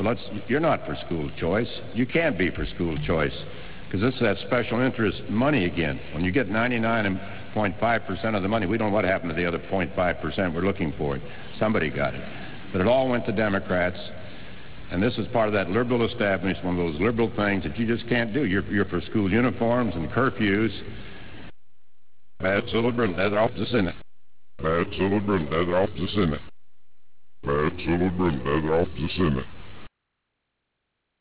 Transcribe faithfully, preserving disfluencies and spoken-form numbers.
But let's, you're not for school choice. You can't be for school choice because this is that special interest money again. When you get ninety-nine point five percent of the money, we don't know what happened to the other zero point five percent. We're looking for it. Somebody got it. But it all went to Democrats. And this is part of that liberal establishment, one of those liberal things that you just can't do. You're, you're for school uniforms and curfews. Bad liberal, they're off the Senate. Bad liberal, they're off the Senate. Bad liberal, they're off the Senate.